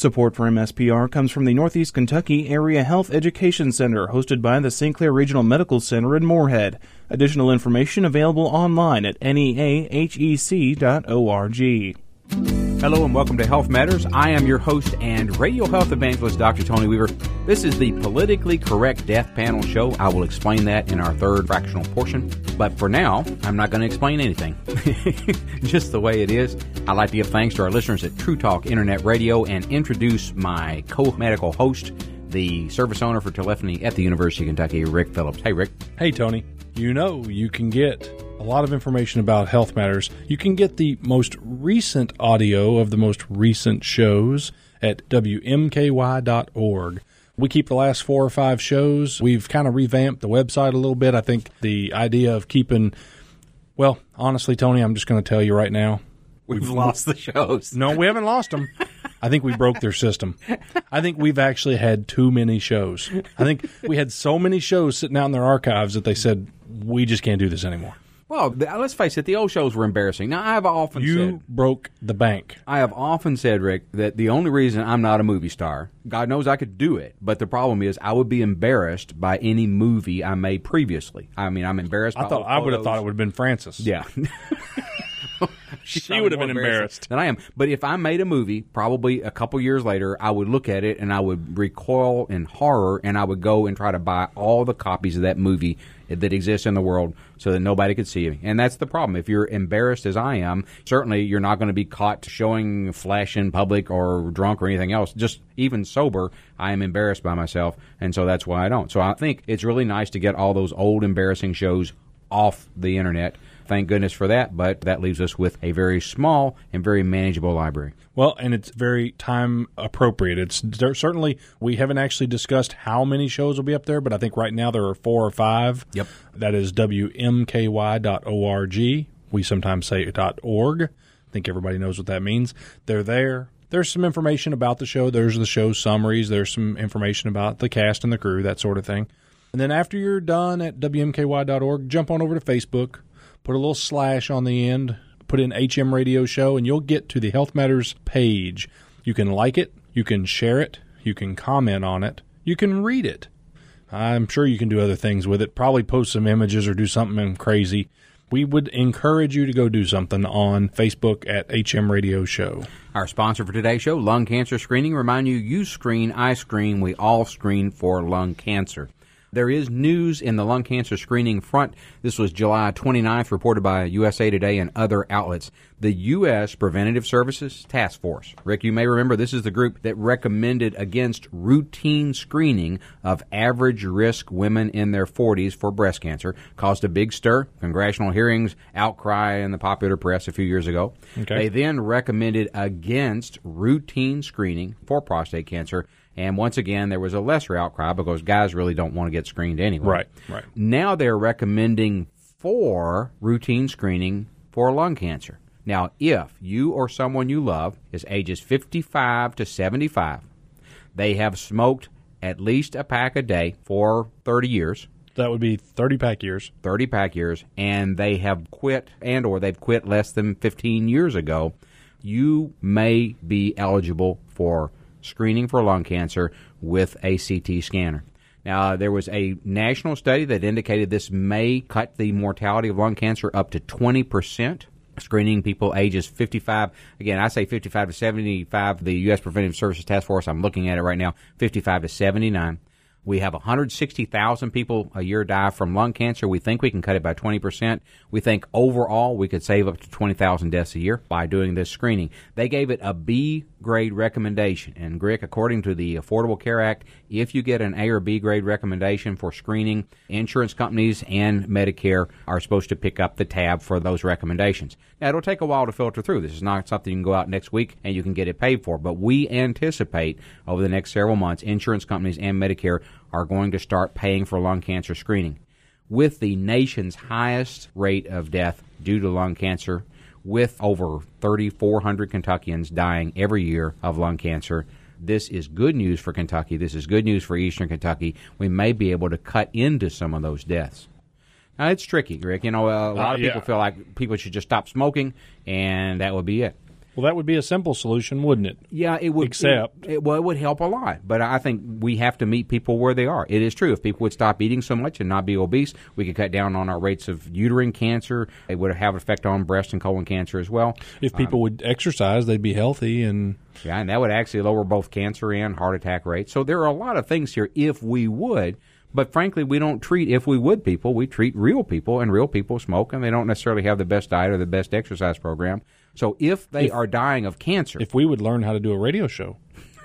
Support for MSPR comes from the Northeast Kentucky Area Health Education Center, hosted by the St. Clair Regional Medical Center in Moorhead. Additional information available online at neahec.org. Hello and welcome to Health Matters. I am your host and radio health evangelist, Dr. Tony Weaver. This is the Politically Correct Death Panel Show. I will explain that in our third fractional portion. But for now, I'm not going to explain anything. Just the way it is. I'd like to give thanks to our listeners at True Talk Internet Radio and introduce my co-medical host, the service owner for telephony at the University of Kentucky, Rick Phillips. Hey, Rick. Hey, Tony. You know you can get a lot of information about Health Matters. You can get the most recent audio of the most recent shows at WMKY.org. We keep the last 4 or 5 shows. We've kind of revamped the website a little bit. I think the idea of keeping, well, honestly, Tony, I'm just going to tell you right now. We've lost the shows. No, we haven't lost them. I think we broke their system. I think we've actually had too many shows. I think we had so many shows sitting out in their archives that they said, we just can't do this anymore. Well, let's face it, the old shows were embarrassing. Now, I have often said... You broke the bank. I have often said, Rick, that the only reason I'm not a movie star, God knows I could do it, but the problem is I would be embarrassed by any movie I made previously. I mean, I'm embarrassed by I would have thought it would have been Frances. Yeah. She would have been embarrassed than I am. But if I made a movie, probably a couple years later, I would look at it and I would recoil in horror, and I would go and try to buy all the copies of that movie that exists in the world so that nobody could see me. And that's the problem. If you're embarrassed as I am, certainly you're not going to be caught showing flesh in public or drunk or anything else. Just even sober, I am embarrassed by myself, and so that's why I don't. So I think it's really nice to get all those old embarrassing shows off the internet. Thank goodness for that, but that leaves us with a very small and very manageable library. Well, and it's very time appropriate. Certainly, we haven't actually discussed how many shows will be up there, but I think right now there are 4 or 5. Yep. That is WMKY.org. We sometimes say .org. I think everybody knows what that means. They're there. There's some information about the show. There's the show summaries. There's some information about the cast and the crew, that sort of thing. And then after you're done at WMKY.org, jump on over to Facebook. Put a little slash on the end, put in HM Radio Show, and you'll get to the Health Matters page. You can like it, you can share it, you can comment on it, you can read it. I'm sure you can do other things with it, probably post some images or do something crazy. We would encourage you to go do something on Facebook at HM Radio Show. Our sponsor for today's show, Lung Cancer Screening. Remind you screen, I screen, we all screen for lung cancer. There is news in the lung cancer screening front. This was July 29th, reported by USA Today and other outlets. The U.S. Preventative Services Task Force. Rick, you may remember this is the group that recommended against routine screening of average-risk women in their 40s for breast cancer. Caused a big stir, congressional hearings, outcry in the popular press a few years ago. Okay. They then recommended against routine screening for prostate cancer. And once again, there was a lesser outcry because guys really don't want to get screened anyway. Right. Now they're recommending for routine screening for lung cancer. Now, if you or someone you love is ages 55 to 75, they have smoked at least a pack a day for 30 years. That would be 30-pack years. 30-pack years, and they have quit or they've quit less than 15 years ago, you may be eligible for screening for lung cancer with a CT scanner. Now, there was a national study that indicated this may cut the mortality of lung cancer up to 20%. Screening people ages 55, again, I say 55 to 75, the U.S. Preventive Services Task Force, I'm looking at it right now, 55 to 79. We have 160,000 people a year die from lung cancer. We think we can cut it by 20%. We think overall we could save up to 20,000 deaths a year by doing this screening. They gave it a B grade recommendation. And, Greg, according to the Affordable Care Act, if you get an A or B grade recommendation for screening, insurance companies and Medicare are supposed to pick up the tab for those recommendations. Now, it'll take a while to filter through. This is not something you can go out next week and you can get it paid for. But we anticipate over the next several months, insurance companies and Medicare are going to start paying for lung cancer screening. With the nation's highest rate of death due to lung cancer, with over 3,400 Kentuckians dying every year of lung cancer, this is good news for Kentucky. This is good news for Eastern Kentucky. We may be able to cut into some of those deaths. Now, it's tricky, Rick. You know, a lot of people feel like people should just stop smoking, and that would be it. Well, that would be a simple solution, wouldn't it? Yeah, it would. Except, it would help a lot. But I think we have to meet people where they are. It is true. If people would stop eating so much and not be obese, we could cut down on our rates of uterine cancer. It would have an effect on breast and colon cancer as well. if people would exercise, they'd be healthy. And Yeah, and that would actually lower both cancer and heart attack rates. So there are a lot of things here if we would. But frankly, we don't treat if we would people. We treat real people, and real people smoke, and they don't necessarily have the best diet or the best exercise program. So if they are dying of cancer, if we would learn how to do a radio show.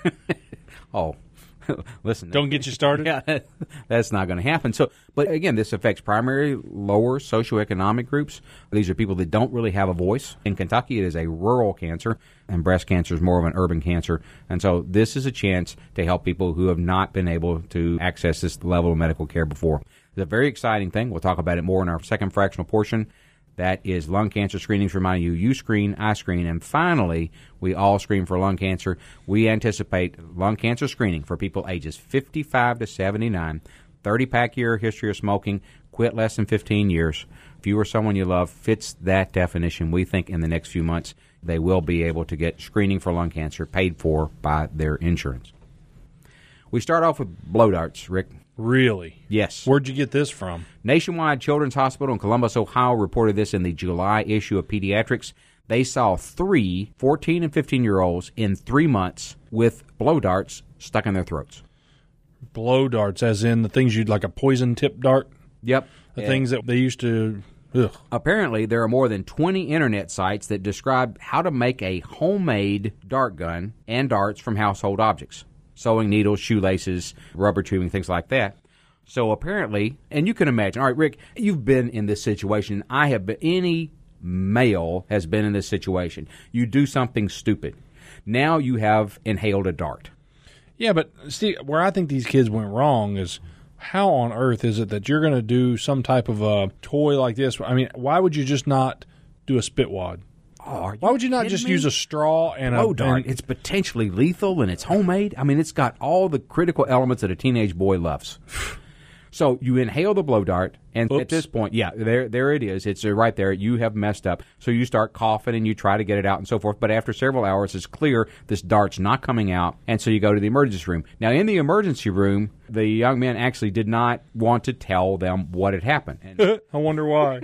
Listen, Don't get you started. Yeah, that's not going to happen. So, but again, this affects primarily lower socioeconomic groups. These are people that don't really have a voice. In Kentucky, it is a rural cancer, and breast cancer is more of an urban cancer. And so this is a chance to help people who have not been able to access this level of medical care before. It's a very exciting thing. We'll talk about it more in our second fractional portion. That is lung cancer screenings, reminding you screen, I screen. And finally, we all screen for lung cancer. We anticipate lung cancer screening for people ages 55 to 79, 30-pack year history of smoking, quit less than 15 years. If you or someone you love fits that definition, we think in the next few months they will be able to get screening for lung cancer paid for by their insurance. We start off with blow darts, Rick. Really? Yes. Where'd you get this from? Nationwide Children's Hospital in Columbus, Ohio, reported this in the July issue of Pediatrics. They saw 3 14 and 15-year-olds in 3 months with blow darts stuck in their throats. Blow darts, as in the things you'd like a poison tip dart? Yep. The things that they used to... Ugh. Apparently, there are more than 20 internet sites that describe how to make a homemade dart gun and darts from household objects. Sewing needles, shoelaces, rubber tubing, things like that. So apparently, and you can imagine, all right, Rick, you've been in this situation. I have been, any male has been in this situation. You do something stupid. Now you have inhaled a dart. Yeah, but see, where I think these kids went wrong is how on earth is it that you're going to do some type of a toy like this? I mean, why would you just not do a spit wad? Why would you not just use a straw and blow dart? It's potentially lethal and it's homemade. I mean, it's got all the critical elements that a teenage boy loves. So you inhale the blow dart, and at this point, yeah, there it is. It's right there. You have messed up. So you start coughing and you try to get it out and so forth. But after several hours, it's clear this dart's not coming out, and so you go to the emergency room. Now, in the emergency room, the young man actually did not want to tell them what had happened. And I wonder why.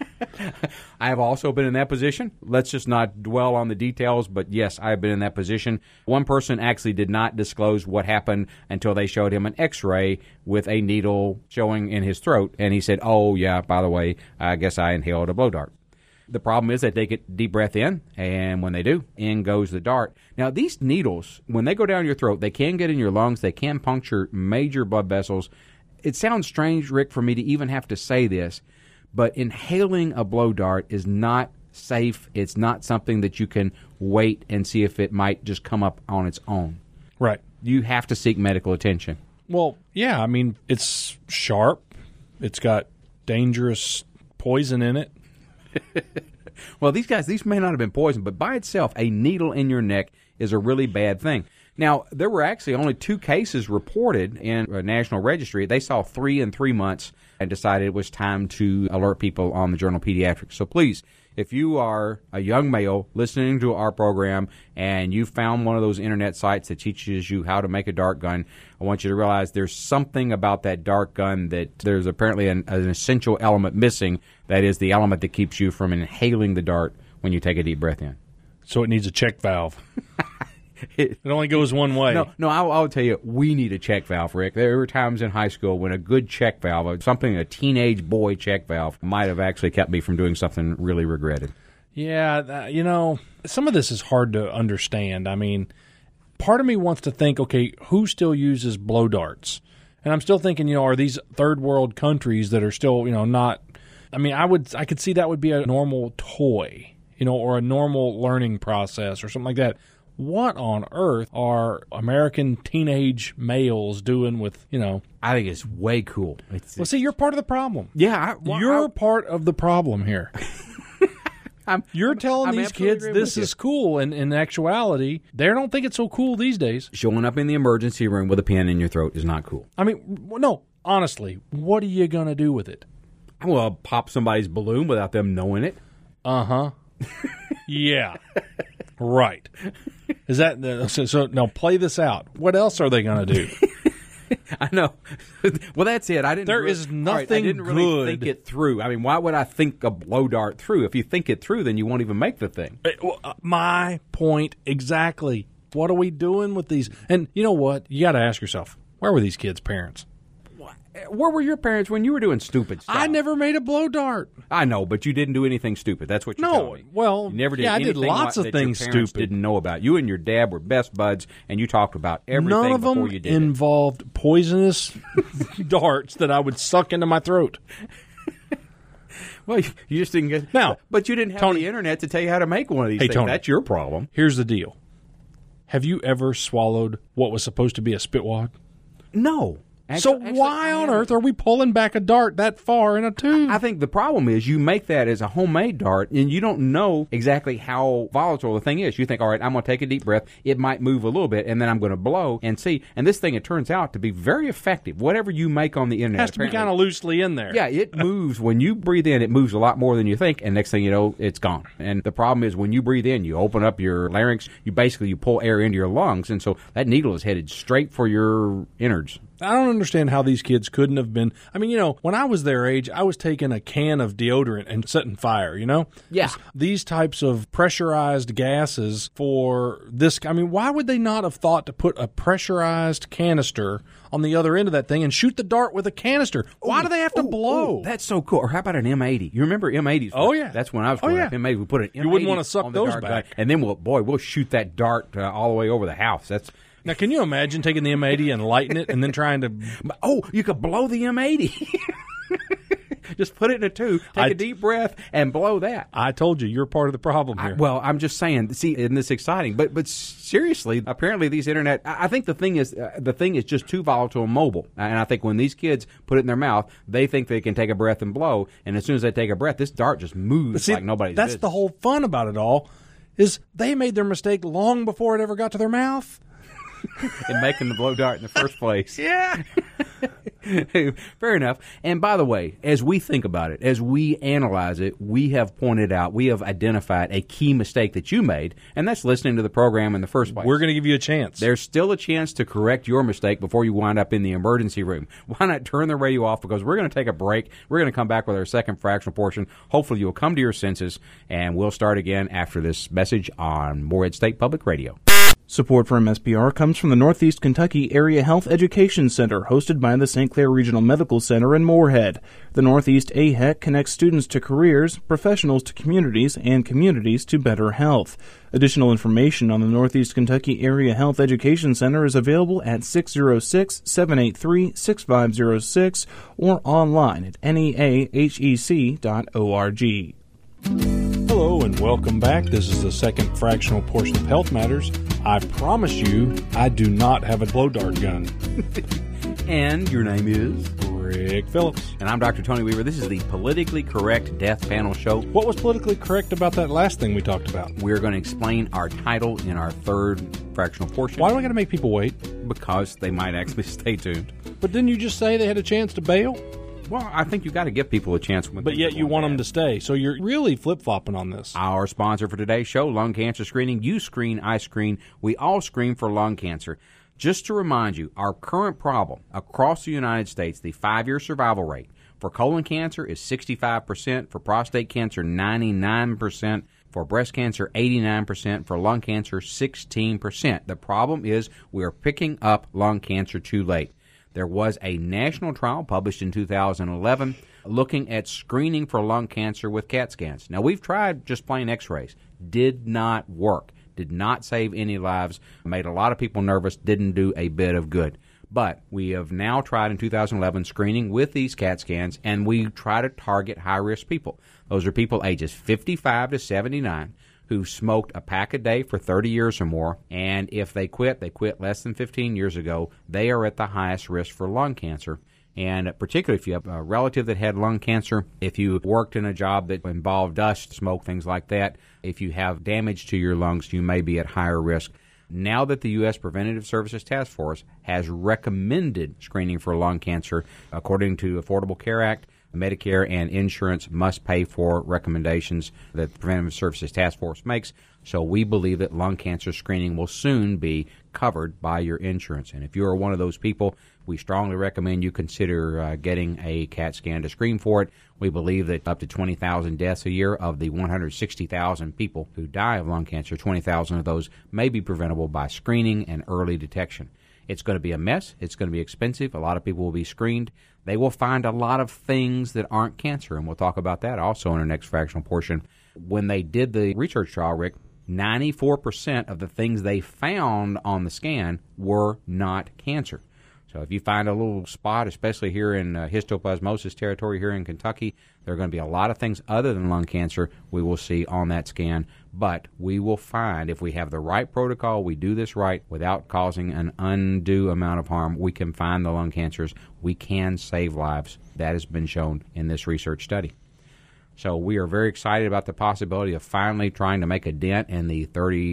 I have also been in that position. Let's just not dwell on the details, but yes, I have been in that position. One person actually did not disclose what happened until they showed him an X-ray with a needle showing in his throat, and he said, oh, yeah, by the way, I guess I inhaled a blow dart. The problem is that they get deep breath in, and when they do, in goes the dart. Now, these needles, when they go down your throat, they can get in your lungs. They can puncture major blood vessels. It sounds strange, Rick, for me to even have to say this, but inhaling a blow dart is not safe. It's not something that you can wait and see if it might just come up on its own. Right. You have to seek medical attention. Well, yeah, I mean, it's sharp. It's got dangerous poison in it. Well, these may not have been poisoned, but by itself, a needle in your neck is a really bad thing. Now, there were actually only 2 cases reported in a national registry. They saw 3 in 3 months and decided it was time to alert people on the Journal of Pediatrics. So please, if you are a young male listening to our program and you found one of those internet sites that teaches you how to make a dart gun, I want you to realize there's something about that dart gun that there's apparently an essential element missing. That is the element that keeps you from inhaling the dart when you take a deep breath in. So it needs a check valve. It only goes one way. No, I'll tell you, we need a check valve, Rick. There were times in high school when a good check valve, something a teenage boy check valve, might have actually kept me from doing something really regretted. Yeah, some of this is hard to understand. I mean, part of me wants to think, okay, who still uses blow darts? And I'm still thinking, are these third world countries that are still, not... I mean, I could see that would be a normal toy, or a normal learning process or something like that. What on earth are American teenage males doing with, I think it's way cool. Well, see, you're part of the problem. Yeah. You're part of the problem here. You're telling these kids this is cool, and in actuality, they don't think it's so cool these days. Showing up in the emergency room with a pen in your throat is not cool. I mean, no, honestly, what are you going to do with it? Well, pop somebody's balloon without them knowing it. Uh-huh. Yeah. Right. Is that so? Now play this out. What else are they going to do? I know. Well, that's it. I didn't really think it through. I mean, why would I think a blow dart through? If you think it through, then you won't even make the thing. My point exactly. What are we doing with these? And you know what? You got to ask yourself, where were these kids' parents? Where were your parents when you were doing stupid stuff? I never made a blow dart. I know, but you didn't do anything stupid. That's what you're telling me. Well, you never did. I did lots of things your parents stupid. Didn't know about. You and your dad were best buds, and you talked about everything None of before them you did involved poisonous darts that I would suck into my throat. Well, you just didn't get now, but you didn't have Tony, the internet to tell you how to make one of these things. Tony, that's your problem. Here's the deal: have you ever swallowed what was supposed to be a spitwad? No. Actually, why on earth are we pulling back a dart that far in a tube? I think the problem is you make that as a homemade dart, and you don't know exactly how volatile the thing is. You think, all right, I'm going to take a deep breath. It might move a little bit, and then I'm going to blow and see. And this thing, it turns out to be very effective. Whatever you make on the internet. It has to be kind of loosely in there. Yeah, it moves. When you breathe in, it moves a lot more than you think, and next thing you know, it's gone. And the problem is when you breathe in, you open up your larynx, you pull air into your lungs, and so that needle is headed straight for your innards. I don't understand how these kids couldn't have been. I mean, when I was their age, I was taking a can of deodorant and setting fire, Yeah. These types of pressurized gases for this. I mean, why would they not have thought to put a pressurized canister on the other end of that thing and shoot the dart with a canister? Why do they have to blow? That's so cool. Or how about an M80? You remember M80s? Oh, yeah. That's when I was growing up. M80, we put an M80 You wouldn't want to suck on the those dart back. gun, and then we'll shoot that dart all the way over the house. Now, can you imagine taking the M80 and lighting it and then trying to... Oh, you could blow the M80. Just put it in a tube, take a deep breath, and blow that. I told you, you're part of the problem here. Well, I'm just saying, see, isn't this exciting? But seriously, apparently these internet... I think the thing is just too volatile and mobile. And I think when these kids put it in their mouth, they think they can take a breath and blow. And as soon as they take a breath, this dart just moves like nobody's business. That's the whole fun about it all, is they made their mistake long before it ever got to their mouth. In making the blow dart in the first place. Yeah. Fair enough. And by the way, as we think about it, as we analyze it, we have identified a key mistake that you made, and that's listening to the program in the first place. We're going to give you a chance. There's still a chance to correct your mistake before you wind up in the emergency room. Why not turn the radio off? Because we're going to take a break. We're going to come back with our second fractional portion. Hopefully you'll come to your senses, and we'll start again after this message on Morehead State Public Radio. Support for MSPR comes from the Northeast Kentucky Area Health Education Center, hosted by the St. Clair Regional Medical Center in Morehead. The Northeast AHEC connects students to careers, professionals to communities, and communities to better health. Additional information on the Northeast Kentucky Area Health Education Center is available at 606-783-6506 or online at neahec.org. Hello and welcome back. This is the second fractional portion of Health Matters. I promise you, I do not have a blow dart gun. And your name is? Rick Phillips. And I'm Dr. Tony Weaver. This is the Politically Correct Death Panel Show. What was politically correct about that last thing we talked about? We're going to explain our title in our third fractional portion. Why do I got to make people wait? Because they might actually stay tuned. But didn't you just say they had a chance to bail? Well, I think you've got to give people a chance. But yet you want them to stay. So you're really flip-flopping on this. Our sponsor for today's show, Lung Cancer Screening. You screen, I screen. We all screen for lung cancer. Just to remind you, our current problem across the United States, the 5-year survival rate for colon cancer is 65%, for prostate cancer 99%, for breast cancer 89%, for lung cancer 16%. The problem is we are picking up lung cancer too late. There was a national trial published in 2011 looking at screening for lung cancer with CAT scans. Now, we've tried just plain x-rays. Did not work. Did not save any lives. Made a lot of people nervous. Didn't do a bit of good. But we have now tried in 2011 screening with these CAT scans, and we try to target high-risk people. Those are people ages 55 to 79 who smoked a pack a day for 30 years or more, and if they quit less than 15 years ago, they are at the highest risk for lung cancer. And particularly if you have a relative that had lung cancer, if you worked in a job that involved dust, smoke, things like that, if you have damage to your lungs, you may be at higher risk. Now that the U.S. Preventative Services Task Force has recommended screening for lung cancer, according to Affordable Care Act, Medicare and insurance must pay for recommendations that the Preventive Services Task Force makes. So we believe that lung cancer screening will soon be covered by your insurance. And if you are one of those people, we strongly recommend you consider getting a CAT scan to screen for it. We believe that up to 20,000 deaths a year of the 160,000 people who die of lung cancer, 20,000 of those may be preventable by screening and early detection. It's going to be a mess. It's going to be expensive. A lot of people will be screened. They will find a lot of things that aren't cancer, and we'll talk about that also in our next fractional portion. When they did the research trial, Rick, 94% of the things they found on the scan were not cancer. So if you find a little spot, especially here in histoplasmosis territory here in Kentucky, there are going to be a lot of things other than lung cancer we will see on that scan. But we will find, if we have the right protocol, we do this right without causing an undue amount of harm, we can find the lung cancers. We can save lives. That has been shown in this research study. So we are very excited about the possibility of finally trying to make a dent in the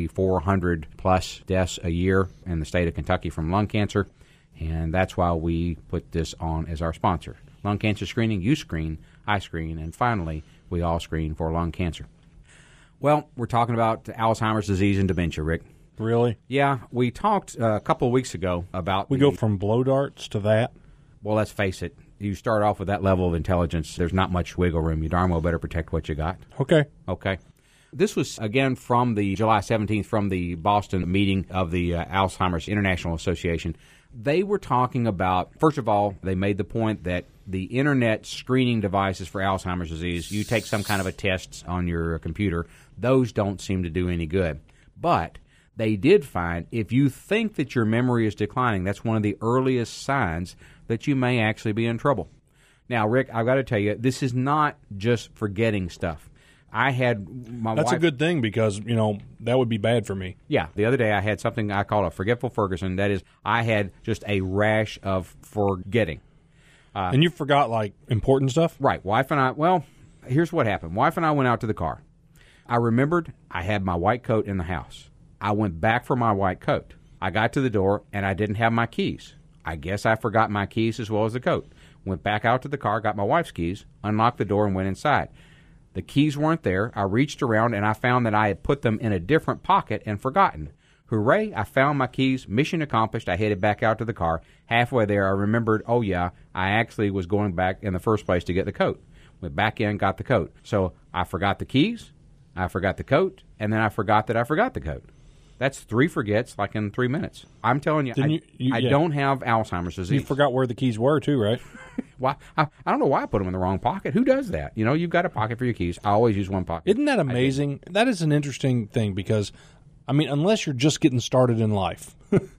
3,400 plus deaths a year in the state of Kentucky from lung cancer. And that's why we put this on as our sponsor. Lung cancer screening, you screen, I screen, and finally, we all screen for lung cancer. Well, we're talking about Alzheimer's disease and dementia, Rick. Really? Yeah, we talked a couple of weeks ago about... We go from blow darts to that? Well, let's face it. You start off with that level of intelligence, there's not much wiggle room. You darn well better protect what you got. Okay. This was, again, from the July 17th, from the Boston meeting of the Alzheimer's International Association. They were talking about, first of all, they made the point that the Internet screening devices for Alzheimer's disease, you take some kind of a test on your computer, those don't seem to do any good. But they did find if you think that your memory is declining, that's one of the earliest signs that you may actually be in trouble. Now, Rick, I've got to tell you, this is not just forgetting stuff. I had my That's wife... a good thing because, that would be bad for me. Yeah. The other day I had something I call a forgetful Ferguson. That is, I had just a rash of forgetting. And you forgot, important stuff? Right. Wife and I... Well, here's what happened. Wife and I went out to the car. I remembered I had my white coat in the house. I went back for my white coat. I got to the door, and I didn't have my keys. I guess I forgot my keys as well as the coat. Went back out to the car, got my wife's keys, unlocked the door, and went inside. The keys weren't there. I reached around, and I found that I had put them in a different pocket and forgotten. Hooray, I found my keys. Mission accomplished. I headed back out to the car. Halfway there, I remembered, oh, yeah, I actually was going back in the first place to get the coat. Went back in, got the coat. So I forgot the keys, I forgot the coat, and then I forgot that I forgot the coat. That's 3 forgets, in 3 minutes. I'm telling you, I don't have Alzheimer's disease. You forgot where the keys were, too, right? Why? I don't know why I put them in the wrong pocket. Who does that? You've got a pocket for your keys. I always use one pocket. Isn't that amazing? That is an interesting thing because, unless you're just getting started in life,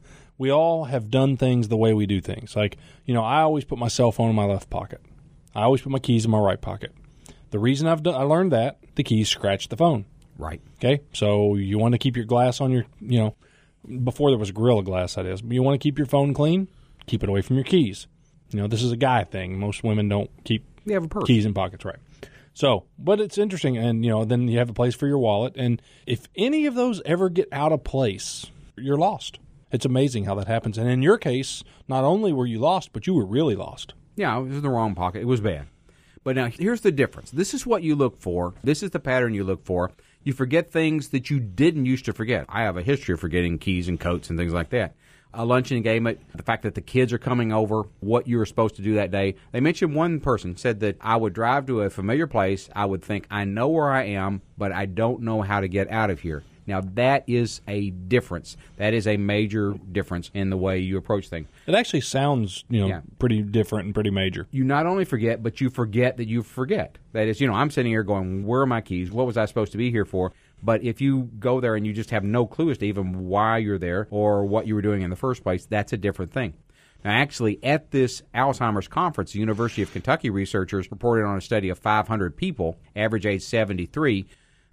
we all have done things the way we do things. I always put my cell phone in my left pocket. I always put my keys in my right pocket. The reason I learned that, the keys scratch the phone. Right. Okay? So you want to keep your glass on your, before there was Gorilla Glass, that is. But you want to keep your phone clean, keep it away from your keys. This is a guy thing. Most women don't keep keys in pockets, right? So, but it's interesting. And, then you have a place for your wallet. And if any of those ever get out of place, you're lost. It's amazing how that happens. And in your case, not only were you lost, but you were really lost. Yeah, it was in the wrong pocket. It was bad. But now, here's the difference. This is what you look for. This is the pattern you look for. You forget things that you didn't used to forget. I have a history of forgetting keys and coats and things like that. A luncheon engagement, the fact that the kids are coming over, what you were supposed to do that day. They mentioned one person said that I would drive to a familiar place. I would think, I know where I am, but I don't know how to get out of here. Now, that is a difference. That is a major difference in the way you approach things. It actually sounds, pretty different and pretty major. You not only forget, but you forget that you forget. That is, I'm sitting here going, where are my keys? What was I supposed to be here for? But if you go there and you just have no clue as to even why you're there or what you were doing in the first place, that's a different thing. Now, actually, at this Alzheimer's conference, the University of Kentucky researchers reported on a study of 500 people, average age 73,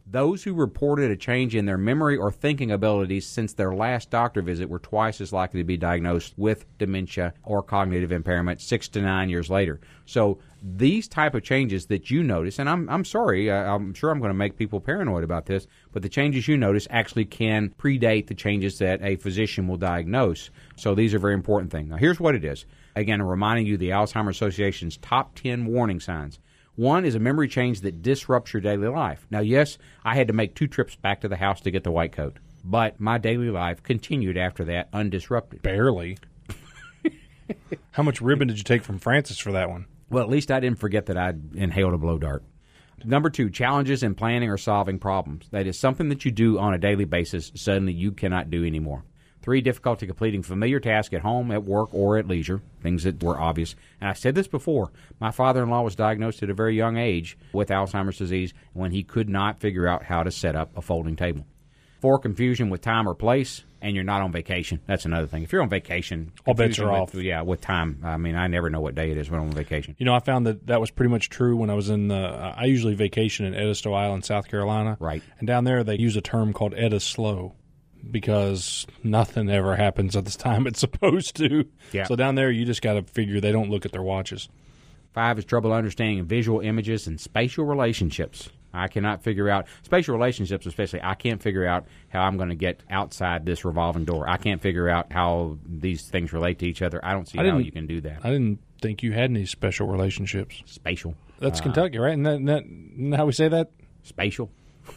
Those who reported a change in their memory or thinking abilities since their last doctor visit were twice as likely to be diagnosed with dementia or cognitive impairment 6 to 9 years later. So these type of changes that you notice, and I'm sorry, I'm sure I'm going to make people paranoid about this, but the changes you notice actually can predate the changes that a physician will diagnose. So these are very important things. Now, here's what it is. Again, I'm reminding you the Alzheimer's Association's top 10 warning signs. One is a memory change that disrupts your daily life. Now, yes, I had to make 2 trips back to the house to get the white coat, but my daily life continued after that undisrupted. Barely. How much ribbon did you take from Francis for that one? Well, at least I didn't forget that I'd inhaled a blow dart. Number 2, challenges in planning or solving problems. That is something that you do on a daily basis, suddenly you cannot do anymore. 3, difficulty completing familiar tasks at home, at work, or at leisure, things that were obvious. And I said this before, my father-in-law was diagnosed at a very young age with Alzheimer's disease when he could not figure out how to set up a folding table. 4, confusion with time or place, and you're not on vacation. That's another thing. If you're on vacation, I'll bet you're off. Yeah, with time. I mean, I never know what day it is when I'm on vacation. You know, I found that was pretty much true when I was in I usually vacation in Edisto Island, South Carolina. Right. And down there they use a term called Edda slow, because nothing ever happens at the time it's supposed to. Yeah. So down there, you just got to figure they don't look at their watches. 5 is trouble understanding visual images and spatial relationships. I cannot figure out, spatial relationships especially, I can't figure out how I'm going to get outside this revolving door. I can't figure out how these things relate to each other. I don't see how you can do that. I didn't think you had any special relationships. Spatial. That's Kentucky, right? Isn't that how we say that? Spatial.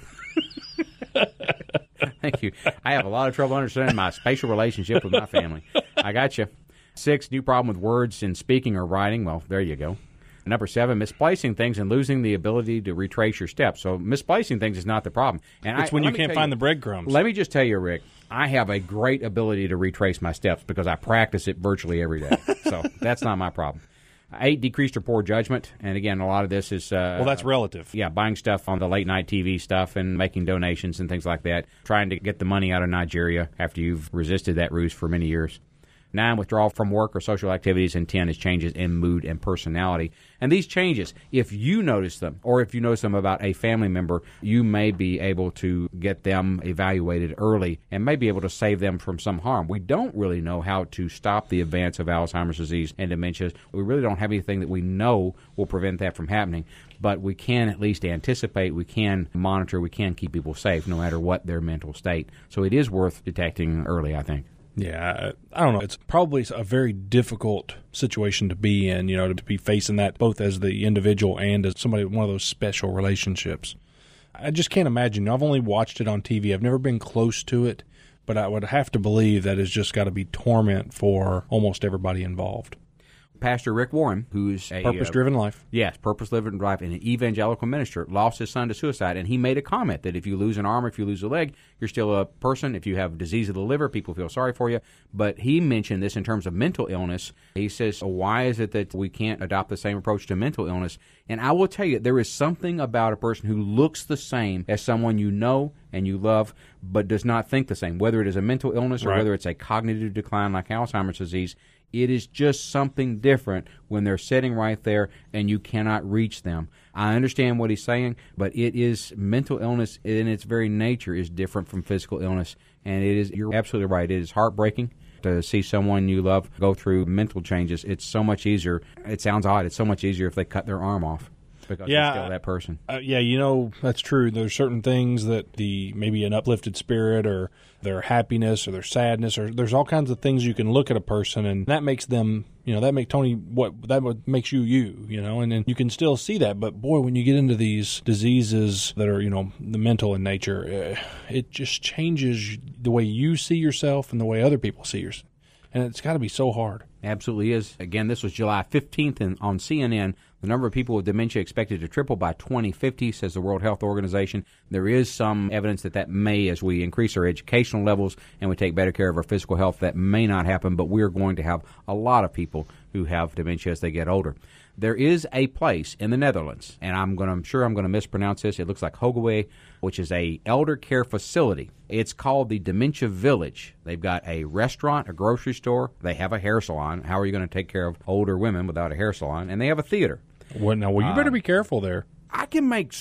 Thank you. I have a lot of trouble understanding my spatial relationship with my family. I got you. 6, new problem with words in speaking or writing. Well, there you go. Number 7, misplacing things and losing the ability to retrace your steps. So misplacing things is not the problem. And it's when you can't find the breadcrumbs. Let me just tell you, Rick, I have a great ability to retrace my steps because I practice it virtually every day. So that's not my problem. 8, decreased or poor judgment. And again, a lot of this is... well, that's relative. Yeah, buying stuff on the late-night TV stuff and making donations and things like that. Trying to get the money out of Nigeria after you've resisted that ruse for many years. 9, withdrawal from work or social activities. And 10 is changes in mood and personality. And these changes, if you notice them or if you notice them about a family member, you may be able to get them evaluated early and may be able to save them from some harm. We don't really know how to stop the advance of Alzheimer's disease and dementia. We really don't have anything that we know will prevent that from happening. But we can at least anticipate, we can monitor, we can keep people safe no matter what their mental state. So it is worth detecting early, I think. Yeah, I don't know. It's probably a very difficult situation to be in, you know, to be facing that both as the individual and as somebody with one of those special relationships. I just can't imagine. I've only watched it on TV. I've never been close to it, but I would have to believe that it's just got to be torment for almost everybody involved. Pastor Rick Warren, who's a purpose-driven life. Yes, purpose-driven life, and an evangelical minister, lost his son to suicide, and he made a comment that if you lose an arm, if you lose a leg, you're still a person. If you have disease of the liver, people feel sorry for you. But he mentioned this in terms of mental illness. He says, why is it that we can't adopt the same approach to mental illness? And I will tell you, there is something about a person who looks the same as someone you know and you love, but does not think the same, whether it is a mental illness or whether it's a cognitive decline like Alzheimer's disease. It is just something different when they're sitting right there and you cannot reach them. I understand what he's saying, but it is mental illness in its very nature is different from physical illness. And it is, you're absolutely right, it is heartbreaking to see someone you love go through mental changes. It's so much easier. It sounds odd. It's so much easier if they cut their arm off. Because you're still that person. Yeah, you know, that's true. There's certain things that maybe an uplifted spirit or their happiness or their sadness, or there's all kinds of things you can look at a person and that makes them, you know, that make Tony what makes you, you know, and then you can still see that. But boy, when you get into these diseases that are, you know, the mental in nature, it just changes the way you see yourself and the way other people see yourself. And it's got to be so hard. Absolutely is. Again, this was July 15th and on CNN. The number of people with dementia expected to triple by 2050, says the World Health Organization. There is some evidence that may, as we increase our educational levels and we take better care of our physical health, that may not happen, but we're going to have a lot of people who have dementia as they get older. There is a place in the Netherlands, and I'm sure I'm going to mispronounce this. It looks like Hogewey, which is a elder care facility. It's called the Dementia Village. They've got a restaurant, a grocery store. They have a hair salon. How are you going to take care of older women without a hair salon? And they have a theater. Well, you better be careful there. I can make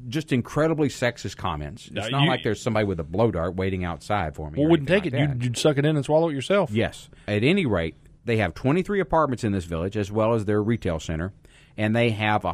just incredibly sexist comments. It's not like there's somebody with a blow dart waiting outside for me. Well, wouldn't take it. Like You'd suck it in and swallow it yourself. Yes. At any rate, they have 23 apartments in this village as well as their retail center, and they have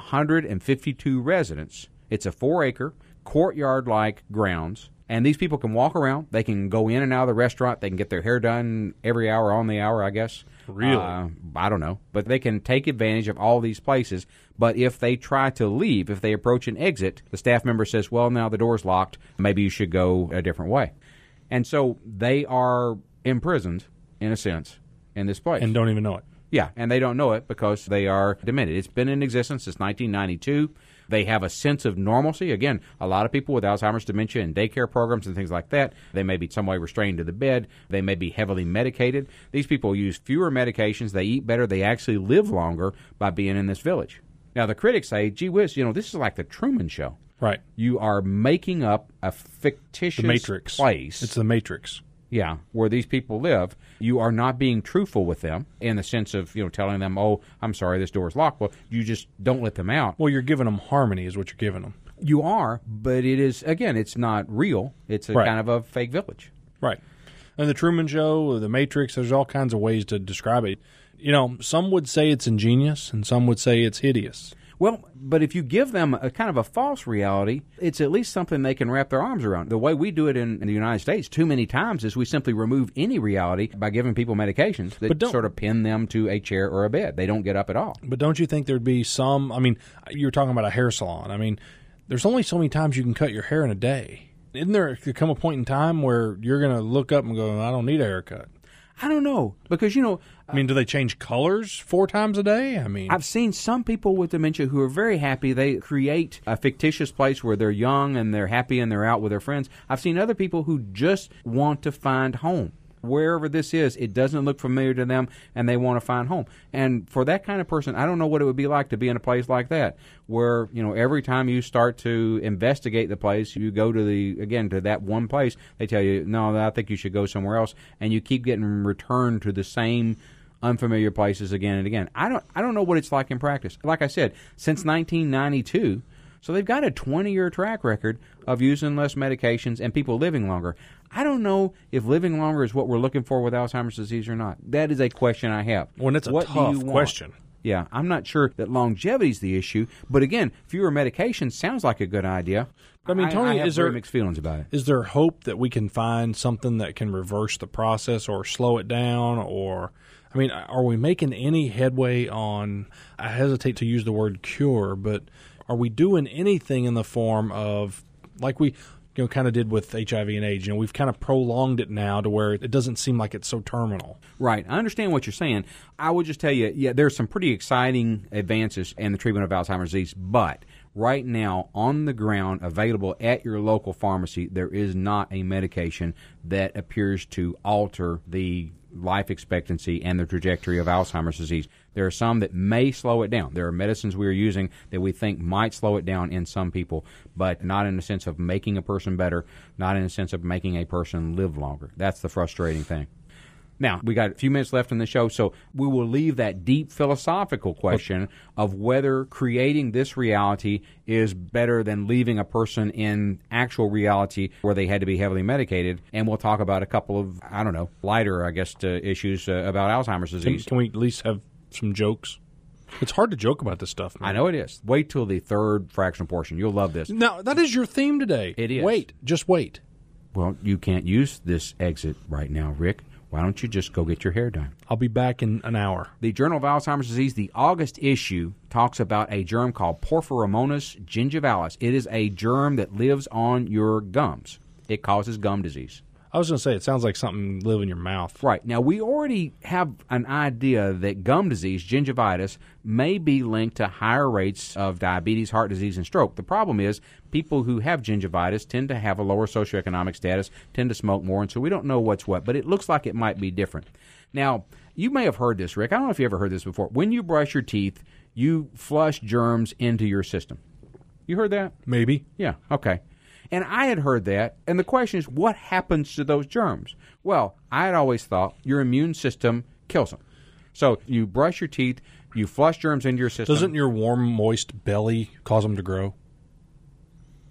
152 residents. It's a 4-acre, courtyard-like grounds, and these people can walk around. They can go in and out of the restaurant. They can get their hair done every hour on the hour, I guess. Really? I don't know. But they can take advantage of all these places. But if they try to leave, if they approach an exit, the staff member says, well, now the door's locked. Maybe you should go a different way. And so they are imprisoned, in a sense, in this place. And don't even know it. Yeah, and they don't know it because they are demented. It's been in existence since 1992. They have a sense of normalcy. Again, a lot of people with Alzheimer's, dementia, and daycare programs and things like that, they may be some way restrained to the bed. They may be heavily medicated. These people use fewer medications. They eat better. They actually live longer by being in this village. Now, the critics say, gee whiz, this is like the Truman Show. Right. You are making up a fictitious The Matrix. place. It's the Matrix. Yeah, where these people live. You are not being truthful with them in the sense of, telling them, oh, I'm sorry, this door is locked. Well, you just don't let them out. Well, you're giving them harmony is what you're giving them. You are, but it is, again, it's not real. It's a kind of a fake village. Right. And the Truman Show, the Matrix, there's all kinds of ways to describe it. Some would say it's ingenious and some would say it's hideous. Well, but if you give them a kind of a false reality, it's at least something they can wrap their arms around. The way we do it in the United States too many times is we simply remove any reality by giving people medications that sort of pin them to a chair or a bed. They don't get up at all. But don't you think there'd be some, you were talking about a hair salon. There's only so many times you can cut your hair in a day. Isn't there come a point in time where you're going to look up and go, I don't need a haircut? I don't know, because, do they change colors 4 times a day? I've seen some people with dementia who are very happy. They create a fictitious place where they're young and they're happy and they're out with their friends. I've seen other people who just want to find home. Wherever this is, it doesn't look familiar to them, and they want to find home. And for that kind of person, I don't know what it would be like to be in a place like that, where, every time you start to investigate the place, you go to that one place, they tell you, no, I think you should go somewhere else, and you keep getting returned to the same unfamiliar places again and again. I don't know what it's like in practice. Like I said, since 1992, so they've got a 20-year track record of using less medications and people living longer. I don't know if living longer is what we're looking for with Alzheimer's disease or not. That is a question I have. Well, it's a tough question. Yeah, I'm not sure that longevity is the issue. But again, fewer medications sounds like a good idea. Tony, I have very mixed feelings about it. Is there hope that we can find something that can reverse the process or slow it down? Or, are we making any headway on, I hesitate to use the word cure, but are we doing anything in the form of, like we kind of did with HIV and AIDS? We've kind of prolonged it now to where it doesn't seem like it's so terminal. Right. I understand what you're saying. I would just tell you, there's some pretty exciting advances in the treatment of Alzheimer's disease, but right now, on the ground, available at your local pharmacy, there is not a medication that appears to alter the life expectancy and the trajectory of Alzheimer's disease. There are some that may slow it down. There are medicines we are using that we think might slow it down in some people, but not in the sense of making a person better, not in the sense of making a person live longer. That's the frustrating thing. Now, we got a few minutes left in the show, so we will leave that deep philosophical question of whether creating this reality is better than leaving a person in actual reality where they had to be heavily medicated, and we'll talk about a couple of, lighter, issues about Alzheimer's disease. Can we at least have some jokes? It's hard to joke about this stuff, man. I know it is. Wait till the third fractional portion. You'll love this. Now, that is your theme today. It is. Wait. Just wait. Well, you can't use this exit right now, Rick. Why don't you just go get your hair done? I'll be back in an hour. The Journal of Alzheimer's Disease, the August issue, talks about a germ called Porphyromonas gingivalis. It is a germ that lives on your gums. It causes gum disease. I was going to say, it sounds like something live in your mouth. Right. Now, we already have an idea that gum disease, gingivitis, may be linked to higher rates of diabetes, heart disease, and stroke. The problem is people who have gingivitis tend to have a lower socioeconomic status, tend to smoke more, and so we don't know what's what, but it looks like it might be different. Now, you may have heard this, Rick. I don't know if you ever heard this before. When you brush your teeth, you flush germs into your system. You heard that? Maybe. Yeah, okay. And I had heard that, and the question is, what happens to those germs? Well, I had always thought your immune system kills them. So you brush your teeth, you flush germs into your system. Doesn't your warm, moist belly cause them to grow?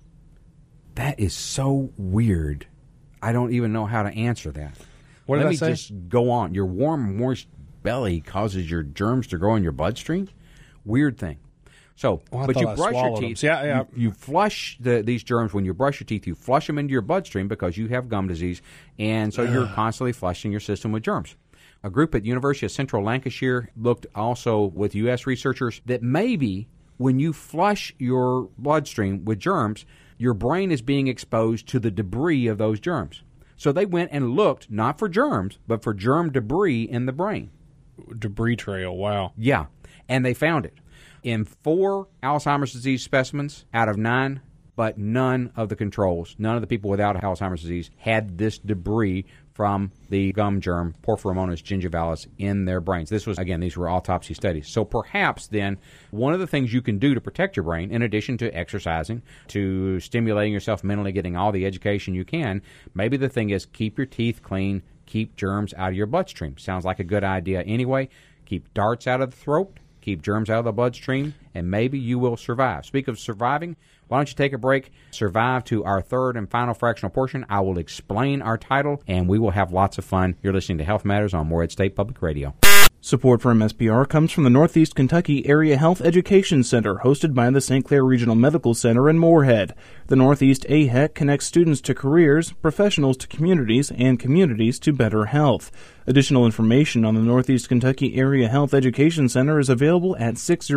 That is so weird. I don't even know how to answer that. What did Let I me say? just go on. Your warm, moist belly causes your germs to grow in your bloodstream? Weird thing. So, Well, I but thought you I brush your swallowed them. teeth. So, yeah. You flush these germs when you brush your teeth. You flush them into your bloodstream because you have gum disease, and so you're constantly flushing your system with germs. A group at the University of Central Lancashire looked also with U.S. researchers that maybe when you flush your bloodstream with germs, your brain is being exposed to the debris of those germs. So they went and looked not for germs, but for germ debris in the brain. Debris trail, wow. Yeah, and they found it in 4 Alzheimer's disease specimens out of 9, but none of the controls, none of the people without Alzheimer's disease had this debris from the gum germ Porphyromonas gingivalis in their brains. This was, again, these were autopsy studies. So perhaps then one of the things you can do to protect your brain, in addition to exercising, to stimulating yourself mentally, getting all the education you can, maybe the thing is keep your teeth clean, keep germs out of your bloodstream. Sounds like a good idea anyway. Keep darts out of the throat, keep germs out of the bloodstream, and maybe you will survive. Speak of surviving, why don't you take a break, survive to our third and final fractional portion. I will explain our title, and we will have lots of fun. You're listening to Health Matters on Morehead State Public Radio. Support for MSPR comes from the Northeast Kentucky Area Health Education Center, hosted by the St. Clair Regional Medical Center in Morehead. The Northeast AHEC connects students to careers, professionals to communities, and communities to better health. Additional information on the Northeast Kentucky Area Health Education Center is available at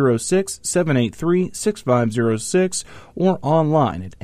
606-783-6506 or online at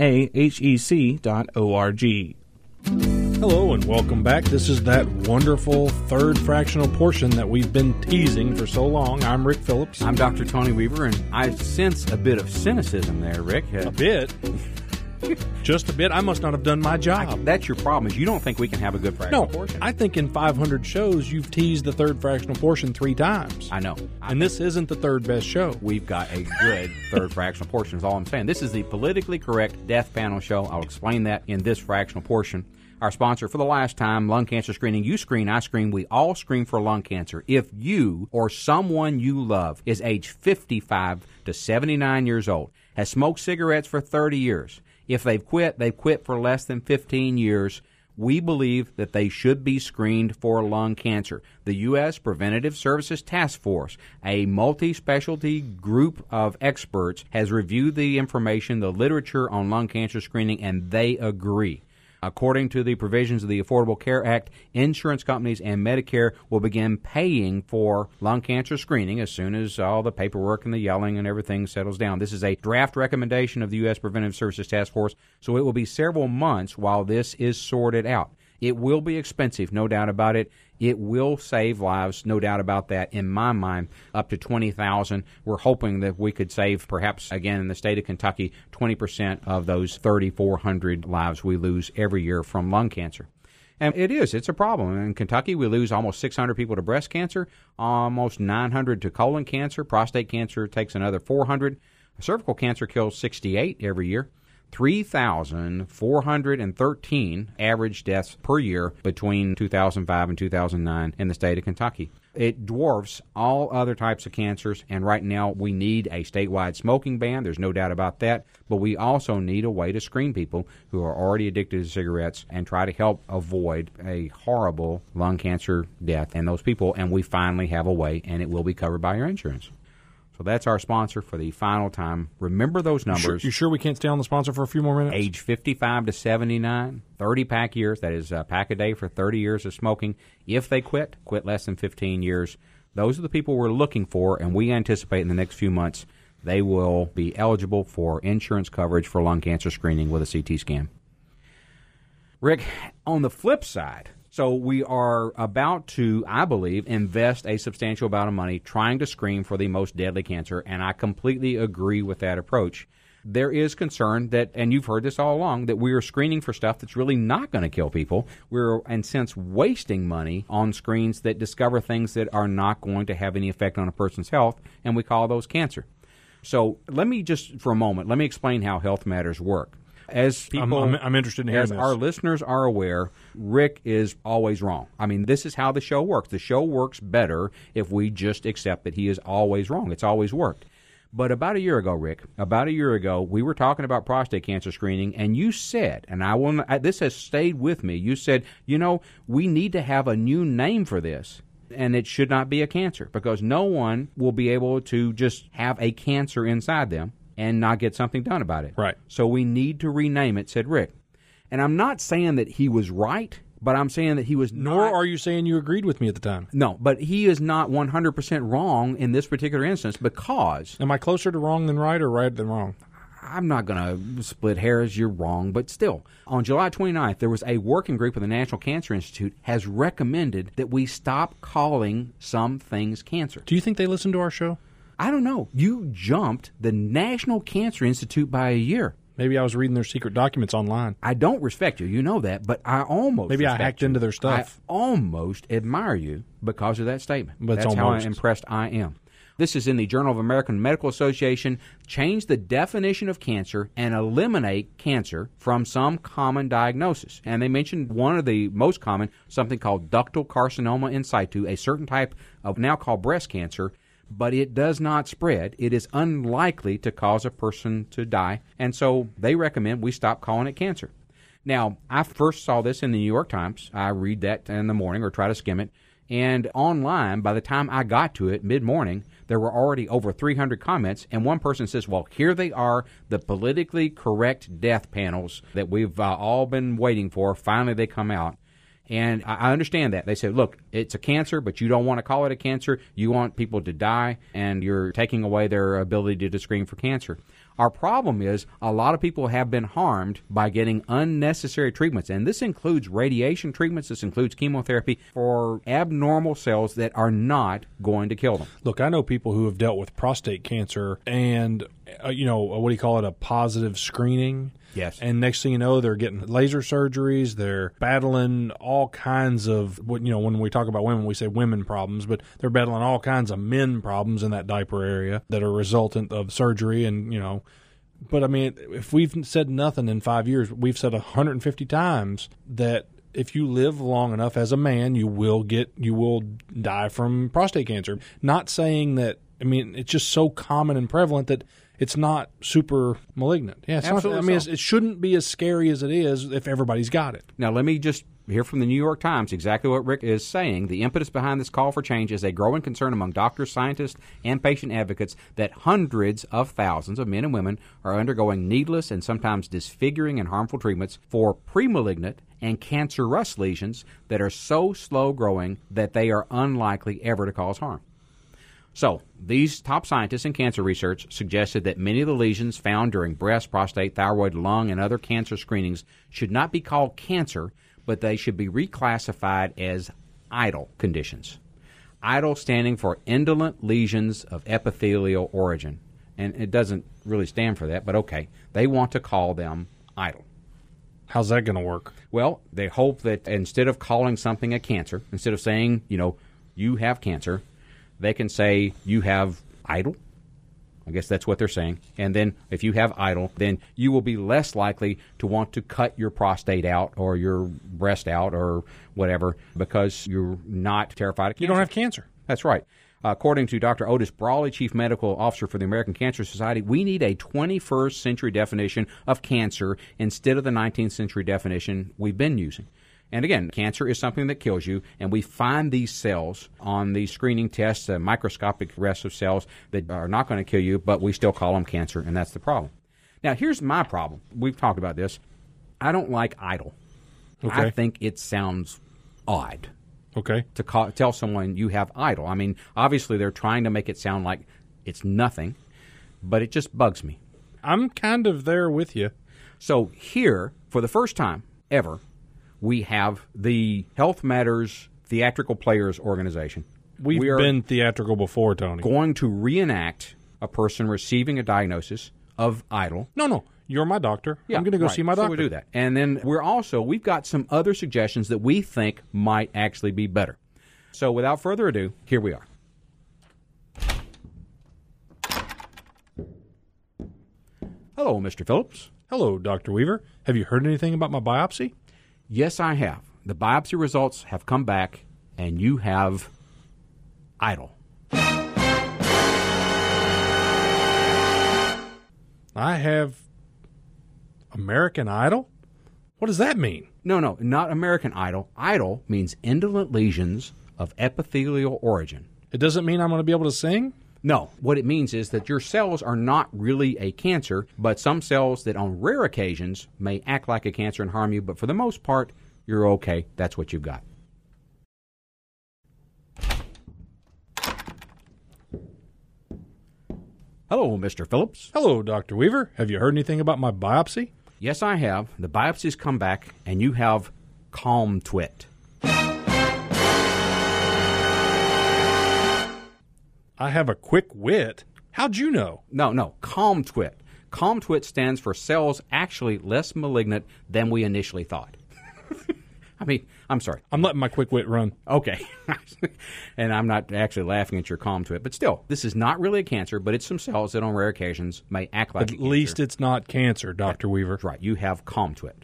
neahec.org. Hello and welcome back. This is that wonderful third fractional portion that we've been teasing for so long. I'm Rick Phillips. I'm Dr. Tony Weaver, and I sense a bit of cynicism there, Rick. A bit. Just a bit. I must not have done my job. That's your problem, is you don't think we can have a good fractional No, portion. I think in 500 shows you've teased the third fractional portion 3 times. I know. And this isn't the third best show. We've got a good third fractional portion is all I'm saying. This is the politically correct death panel show. I'll explain that in this fractional portion. Our sponsor for the last time, lung cancer screening. You screen, I screen, we all screen for lung cancer. If you or someone you love is age 55 to 79 years old, has smoked cigarettes for 30 years, if they've quit for less than 15 years, we believe that they should be screened for lung cancer. The U.S. Preventative Services Task Force, a multi-specialty group of experts, has reviewed the information, the literature on lung cancer screening, and they agree. According to the provisions of the Affordable Care Act, insurance companies and Medicare will begin paying for lung cancer screening as soon as all the paperwork and the yelling and everything settles down. This is a draft recommendation of the U.S. Preventive Services Task Force, so it will be several months while this is sorted out. It will be expensive, no doubt about it. It will save lives, no doubt about that. In my mind, up to 20,000. We're hoping that we could save, perhaps, again, in the state of Kentucky, 20% of those 3,400 lives we lose every year from lung cancer. And it's a problem. In Kentucky, we lose almost 600 people to breast cancer, almost 900 to colon cancer. Prostate cancer takes another 400. Cervical cancer kills 68 every year. 3,413 average deaths per year between 2005 and 2009 in the state of Kentucky. It dwarfs all other types of cancers, and right now we need a statewide smoking ban. There's no doubt about that, but we also need a way to screen people who are already addicted to cigarettes and try to help avoid a horrible lung cancer death in those people, and we finally have a way, and it will be covered by your insurance. So that's our sponsor for the final time. Remember those numbers. You sure we can't stay on the sponsor for a few more minutes? Age 55 to 79, 30-pack years. That is a pack a day for 30 years of smoking. If they quit less than 15 years. Those are the people we're looking for, and we anticipate in the next few months they will be eligible for insurance coverage for lung cancer screening with a CT scan. Rick, on the flip side, so we are about to, I believe, invest a substantial amount of money trying to screen for the most deadly cancer, and I completely agree with that approach. There is concern that, and you've heard this all along, that we are screening for stuff that's really not going to kill people. We're, in a sense, wasting money on screens that discover things that are not going to have any effect on a person's health, and we call those cancer. So let me just, for a moment, let me explain how Health Matters work. As people, I'm interested in hearing as this. our listeners are aware, Rick is always wrong. I mean, this is how the show works. The show works better if we just accept that he is always wrong. It's always worked. But about a year ago, Rick, we were talking about prostate cancer screening, and you said, and this has stayed with me, you said, we need to have a new name for this, and it should not be a cancer, because no one will be able to just have a cancer inside them and not get something done about it. Right. So we need to rename it, said Rick. And I'm not saying that he was right, but I'm saying that he was not. Nor are you saying you agreed with me at the time. No, but he is not 100% wrong in this particular instance, because... Am I closer to wrong than right or right than wrong? I'm not going to split hairs. You're wrong, but still. On July 29th, there was a working group of the National Cancer Institute has recommended that we stop calling some things cancer. Do you think they listen to our show? I don't know. You jumped the National Cancer Institute by a year. Maybe I was reading their secret documents online. I don't respect you. You know that, but I almost Maybe I hacked into their stuff. I almost admire you because of that statement. But that's how impressed I am. This is in the Journal of American Medical Association. Change the definition of cancer and eliminate cancer from some common diagnosis. And they mentioned one of the most common, something called ductal carcinoma in situ, a certain type of now called breast cancer, but it does not spread. It is unlikely to cause a person to die. And so they recommend we stop calling it cancer. Now, I first saw this in the New York Times. I read that in the morning or try to skim it. And online, by the time I got to it mid-morning, there were already over 300 comments. And one person says, well, here they are, the politically correct death panels that we've all been waiting for. Finally, they come out. And I understand that. They said, look, it's a cancer, but you don't want to call it a cancer. You want people to die, and you're taking away their ability to screen for cancer. Our problem is a lot of people have been harmed by getting unnecessary treatments, and this includes radiation treatments. This includes chemotherapy for abnormal cells that are not going to kill them. Look, I know people who have dealt with prostate cancer and, what do you call it, a positive screening? Yes. And next thing you know, they're getting laser surgeries. They're battling all kinds of, when we talk about women, we say women problems, but they're battling all kinds of men problems in that diaper area that are resultant of surgery. And, but I mean, if we've said nothing in 5 years, we've said 150 times that if you live long enough as a man, you will die from prostate cancer. Not saying that, it's just so common and prevalent that it's not super malignant. Yeah, it's absolutely. Not, it shouldn't be as scary as it is if everybody's got it. Now, let me just hear from the New York Times exactly what Rick is saying. The impetus behind this call for change is a growing concern among doctors, scientists, and patient advocates that hundreds of thousands of men and women are undergoing needless and sometimes disfiguring and harmful treatments for premalignant and cancerous lesions that are so slow-growing that they are unlikely ever to cause harm. So, these top scientists in cancer research suggested that many of the lesions found during breast, prostate, thyroid, lung, and other cancer screenings should not be called cancer, but they should be reclassified as IDLE conditions. IDLE standing for indolent lesions of epithelial origin. And it doesn't really stand for that, but okay. They want to call them IDLE. How's that going to work? Well, they hope that instead of calling something a cancer, instead of saying, you have cancer, they can say you have IDLE. I guess that's what they're saying. And then if you have IDLE, then you will be less likely to want to cut your prostate out or your breast out or whatever because you're not terrified of cancer. You don't have cancer. That's right. According to Dr. Otis Brawley, Chief Medical Officer for the American Cancer Society, we need a 21st century definition of cancer instead of the 19th century definition we've been using. And again, cancer is something that kills you, and we find these cells on the screening tests, microscopic arrests of cells that are not going to kill you, but we still call them cancer, and that's the problem. Now, here's my problem. We've talked about this. I don't like IDLE. Okay. I think it sounds odd. Okay. To tell someone you have IDLE. I mean, obviously they're trying to make it sound like it's nothing, but it just bugs me. I'm kind of there with you. So here, for the first time ever, we have the Health Matters Theatrical Players Organization. We've been theatrical before, Tony. Going to reenact a person receiving a diagnosis of IDLE. No. You're my doctor. Yeah, I'm going to go see my doctor. So we do that. And then we've got some other suggestions that we think might actually be better. So without further ado, here we are. Hello, Mr. Phillips. Hello, Dr. Weaver. Have you heard anything about my biopsy? Yes, I have. The biopsy results have come back, and you have IDLE. I have American Idol? What does that mean? No, not American Idol. Idol means indolent lesions of epithelial origin. It doesn't mean I'm going to be able to sing? No, what it means is that your cells are not really a cancer, but some cells that on rare occasions may act like a cancer and harm you, but for the most part, you're okay. That's what you've got. Hello, Mr. Phillips. Hello, Dr. Weaver. Have you heard anything about my biopsy? Yes, I have. The biopsy's come back, and you have calm twit. I have a quick wit. How'd you know? No, calm twit. Calm twit stands for cells actually less malignant than we initially thought. I'm sorry. I'm letting my quick wit run. Okay. And I'm not actually laughing at your calm twit, but still, this is not really a cancer, but it's some cells that on rare occasions may act like a cancer. At least it's not cancer, Dr. Weaver. That's right. You have calm twit.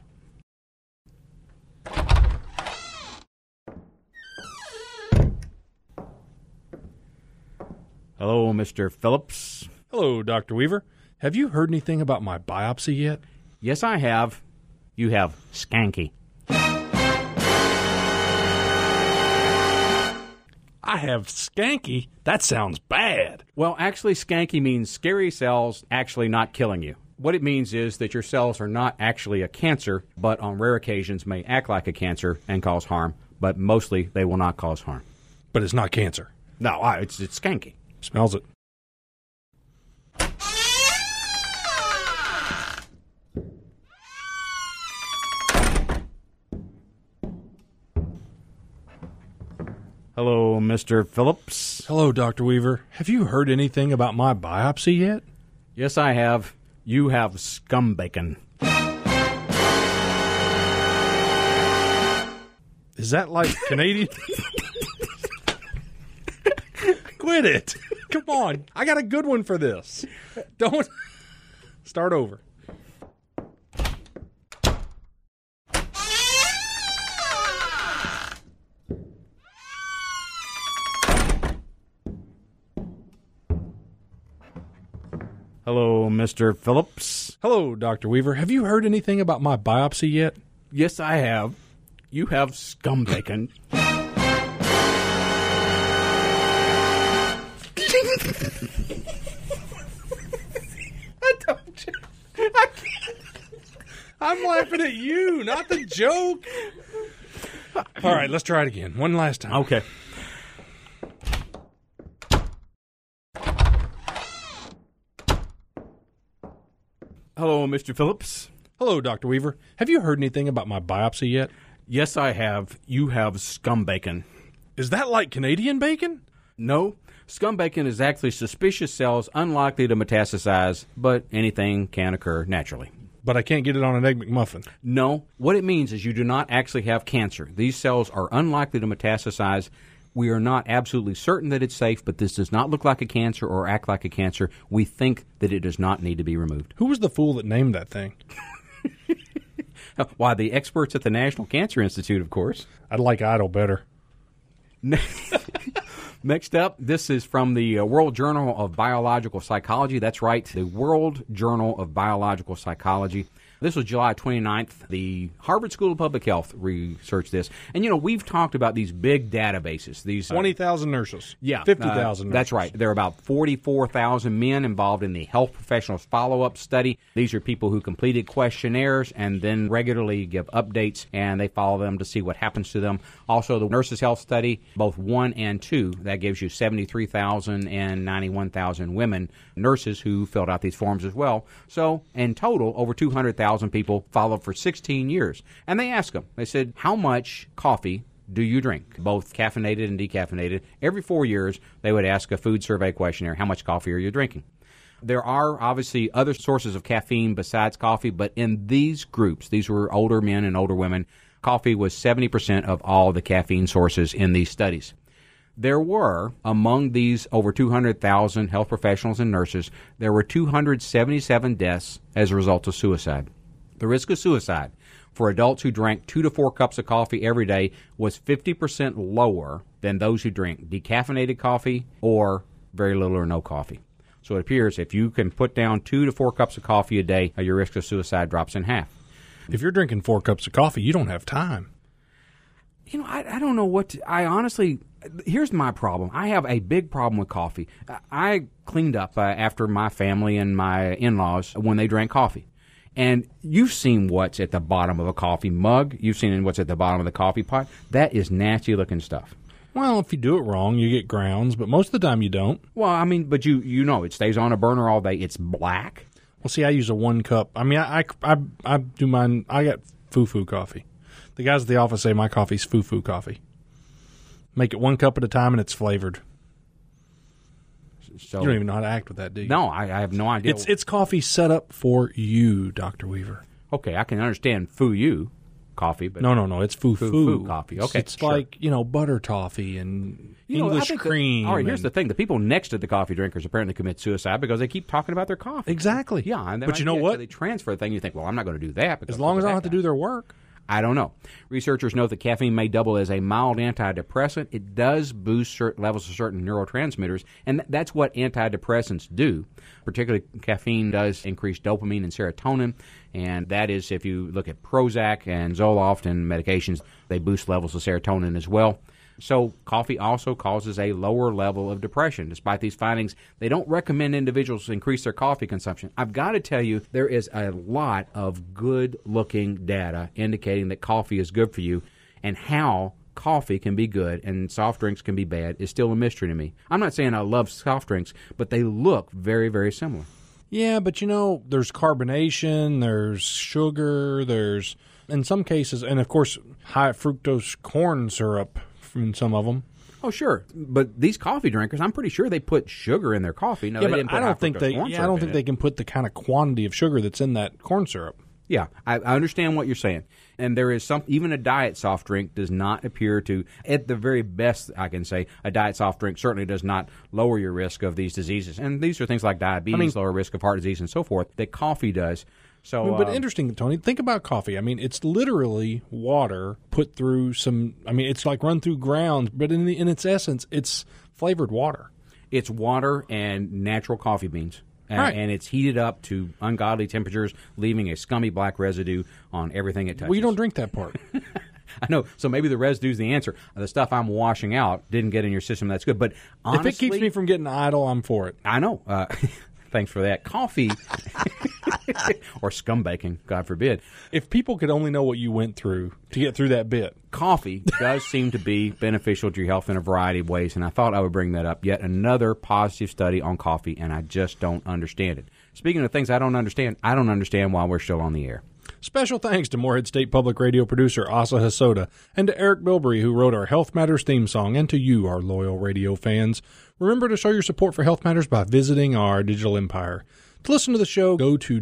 Hello, Mr. Phillips. Hello, Dr. Weaver. Have you heard anything about my biopsy yet? Yes, I have. You have skanky. I have skanky? That sounds bad. Well, actually, skanky means scary cells actually not killing you. What it means is that your cells are not actually a cancer, but on rare occasions may act like a cancer and cause harm, but mostly they will not cause harm. But it's not cancer. No, it's skanky. Smells it. Hello, Mr. Phillips. Hello, Dr. Weaver. Have you heard anything about my biopsy yet? Yes, I have. You have scum bacon. Is that like Canadian? Quit it. Come on. I got a good one for this. Don't start over. Hello, Mr. Phillips. Hello, Dr. Weaver. Have you heard anything about my biopsy yet? Yes, I have. You have scum bacon. I'm laughing at you, not the joke. All right, let's try it again. One last time. Okay. Hello, Mr. Phillips. Hello, Dr. Weaver. Have you heard anything about my biopsy yet? Yes, I have. You have scum bacon. Is that like Canadian bacon? No. Scum bacon is actually suspicious cells unlikely to metastasize, but anything can occur naturally. But I can't get it on an Egg McMuffin. No. What it means is you do not actually have cancer. These cells are unlikely to metastasize. We are not absolutely certain that it's safe, but this does not look like a cancer or act like a cancer. We think that it does not need to be removed. Who was the fool that named that thing? Why, the experts at the National Cancer Institute, of course. I'd like Idol better. Next up, this is from the World Journal of Biological Psychology. That's right, the World Journal of Biological Psychology. This was July 29th. The Harvard School of Public Health researched this. And, we've talked about these big databases. These 20,000 nurses. Yeah. 50,000 nurses. That's right. There are about 44,000 men involved in the Health Professionals Follow-Up Study. These are people who completed questionnaires and then regularly give updates, and they follow them to see what happens to them. Also, the Nurses' Health Study, both 1 and 2, that gives you 73,000 and 91,000 women nurses who filled out these forms as well. So, in total, over 200,000 people followed for 16 years. And they asked them, they said, how much coffee do you drink, both caffeinated and decaffeinated? Every 4 years, they would ask a food survey questionnaire, how much coffee are you drinking? There are obviously other sources of caffeine besides coffee, but in these groups, these were older men and older women, coffee was 70% of all the caffeine sources in these studies. There were, among these over 200,000 health professionals and nurses, there were 277 deaths as a result of suicide. The risk of suicide for adults who drank 2 to 4 cups of coffee every day was 50% lower than those who drink decaffeinated coffee or very little or no coffee. So it appears if you can put down 2 to 4 cups of coffee a day, your risk of suicide drops in half. If you're drinking 4 cups of coffee, you don't have time. I don't know what to, I honestly, here's my problem. I have a big problem with coffee. I cleaned up after my family and my in-laws when they drank coffee. And you've seen what's at the bottom of a coffee mug. You've seen what's at the bottom of the coffee pot. That is nasty-looking stuff. Well, if you do it wrong, you get grounds, but most of the time you don't. Well, I mean, but you know, it stays on a burner all day. It's black. Well, see, I use a 1 cup. I mean, I do mine. I got foo-foo coffee. The guys at the office say my coffee's foo-foo coffee. Make it 1 cup at a time, and it's flavored. So, you don't even know how to act with that, do you? No, I have no idea. It's coffee set up for you, Dr. Weaver. Okay, I can understand foo-you coffee, but no, it's foo-foo coffee. Okay, it's sure. like, butter toffee and English cream. All right, here's the thing: the people next to the coffee drinkers apparently commit suicide because they keep talking about their coffee. Exactly. Yeah, and but you know what? They transfer the thing. You think, well, I'm not going to do that. As long as I don't have to do their work. I don't know. Researchers note that caffeine may double as a mild antidepressant. It does boost levels of certain neurotransmitters, and that's what antidepressants do. Particularly, caffeine does increase dopamine and serotonin, and that is, if you look at Prozac and Zoloft and medications, they boost levels of serotonin as well. So coffee also causes a lower level of depression. Despite these findings, they don't recommend individuals increase their coffee consumption. I've got to tell you, there is a lot of good-looking data indicating that coffee is good for you, and how coffee can be good and soft drinks can be bad is still a mystery to me. I'm not saying I love soft drinks, but they look very, very similar. Yeah, but there's carbonation, there's sugar, there's, in some cases, and of course, high fructose corn syrup in some of them. Oh, sure, but these coffee drinkers, I'm pretty sure they put sugar in their coffee. No, yeah, they but didn't put I don't think they. Yeah, I don't think they can put the kind of quantity of sugar that's in that corn syrup. Yeah, I understand what you're saying, and there is even a diet soft drink does not appear to, at the very best, I can say, a diet soft drink certainly does not lower your risk of these diseases, and these are things like diabetes, lower risk of heart disease, and so forth. That coffee does. So, but interesting, Tony. Think about coffee. I mean, it's literally water put through some. I mean, it's like run through grounds, but in its essence, it's flavored water. It's water and natural coffee beans, right. And it's heated up to ungodly temperatures, leaving a scummy black residue on everything it touches. Well, you don't drink that part. I know. So maybe the residue's the answer. The stuff I'm washing out didn't get in your system. That's good. But honestly, if it keeps me from getting idle, I'm for it. I know. Thanks for that. Coffee or scumbaking, God forbid. If people could only know what you went through to get through that bit. Coffee does seem to be beneficial to your health in a variety of ways, and I thought I would bring that up. Yet another positive study on coffee, and I just don't understand it. Speaking of things I don't understand why we're still on the air. Special thanks to Morehead State Public Radio producer Asa Hasoda, and to Eric Bilbrey, who wrote our Health Matters theme song, and to you, our loyal radio fans. Remember to show your support for Health Matters by visiting our digital empire. To listen to the show, go to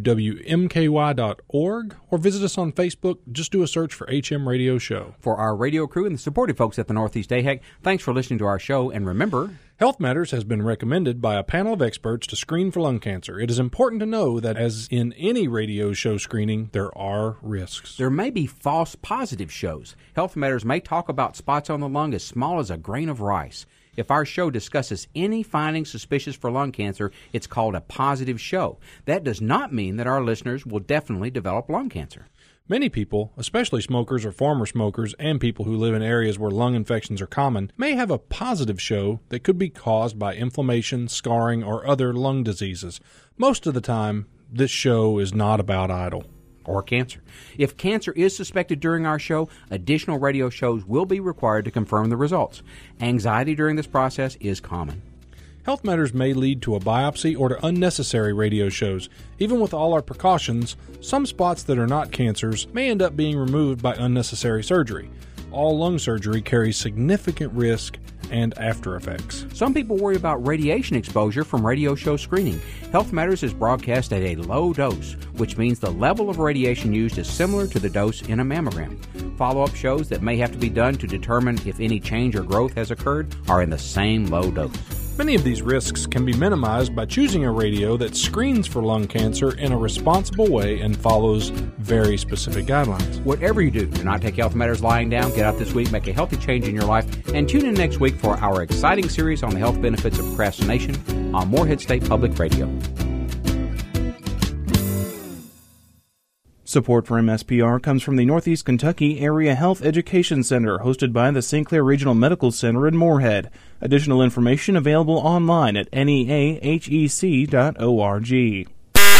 WMKY.org or visit us on Facebook. Just do a search for HM Radio Show. For our radio crew and the supportive folks at the Northeast AHEC, thanks for listening to our show, and remember, Health Matters has been recommended by a panel of experts to screen for lung cancer. It is important to know that, as in any radio show screening, there are risks. There may be false positive shows. Health Matters may talk about spots on the lung as small as a grain of rice. If our show discusses any findings suspicious for lung cancer, it's called a positive show. That does not mean that our listeners will definitely develop lung cancer. Many people, especially smokers or former smokers and people who live in areas where lung infections are common, may have a positive show that could be caused by inflammation, scarring, or other lung diseases. Most of the time, this show is not about idle. Or cancer. If cancer is suspected during our show, additional radio shows will be required to confirm the results. Anxiety during this process is common. Health Matters may lead to a biopsy or to unnecessary radio shows. Even with all our precautions, some spots that are not cancers may end up being removed by unnecessary surgery. All lung surgery carries significant risk and after effects. Some people worry about radiation exposure from radio show screening. Health Matters is broadcast at a low dose, which means the level of radiation used is similar to the dose in a mammogram. Follow-up shows that may have to be done to determine if any change or growth has occurred are in the same low dose. Many of these risks can be minimized by choosing a radio that screens for lung cancer in a responsible way and follows very specific guidelines. Whatever you do not take health matters lying down. Get out this week, make a healthy change in your life, and tune in next week for our exciting series on the health benefits of procrastination on Morehead State Public Radio. Support for MSPR comes from the Northeast Kentucky Area Health Education Center, hosted by the St. Clair Regional Medical Center in Morehead. Additional information available online at neahec.org.